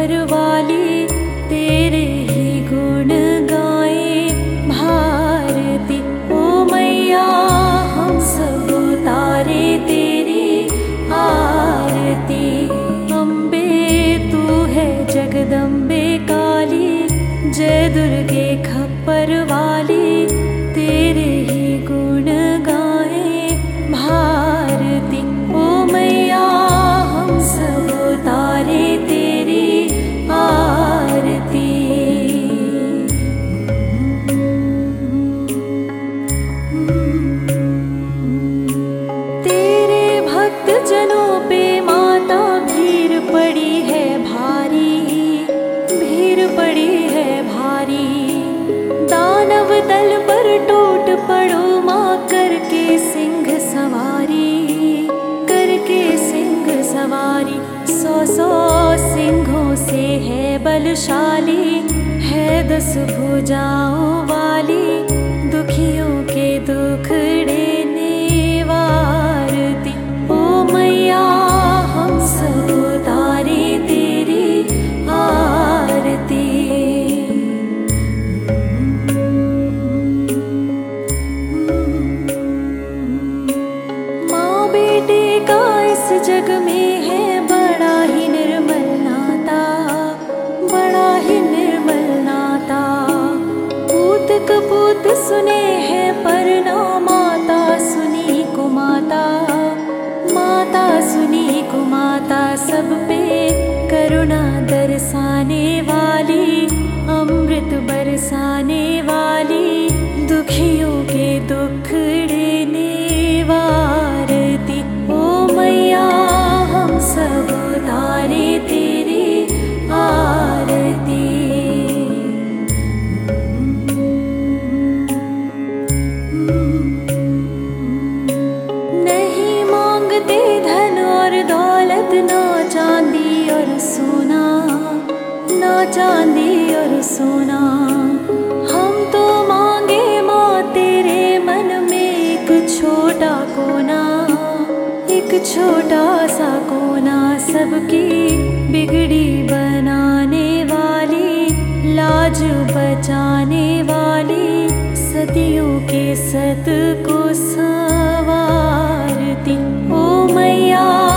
खप्पर वाली, तेरे ही गुण गाए भारती। ओ मैया हम सब उतारे तेरी आरती। अम्बे तू है जगदम्बे काली, जय दुर्गे खप्पर वाली, तेरे ही गुण गाए भारती। ओ मैया हम सब उतारे तेरी आरती। तेरे भक्त जनों पे माता भीड़ पड़ी है भारी, भीड़ पड़ी है भारी। दानव दल पर टूट पड़ो माँ, करके सिंह सवारी, करके सिंह सवारी। 100 सिंहों से है बलशाली, है 10 भुजाओं वाली, दुखियों के दुख देने वारती। ओ मैया हम सब उतारे तेरी आरती। माँ बेटे का इस जग में है बड़ा ही निर्मल नाता, बड़ा ही निर्मल नाता। पूत कपूत सुने हैं पर ना माता सुनी को माता, माता सुनी को माता। सब पे करुणा दरसाने वाली, अमृत बरसाने वाली, दुखियों के दुख देने वारती। ओ मैया हम सब उतारे तेरी आरती। नहीं मांगते धन और दौलत, ना चांदी और सोना, ना चांदी और सोना। हम तो मांगे माँ तेरे मन में एक छोटा कोना, एक छोटा सा कोना। सबकी बिगड़ी बनाने वाली, लाज बचाने वाली, सदियों के सत को संवारती। ओ मैया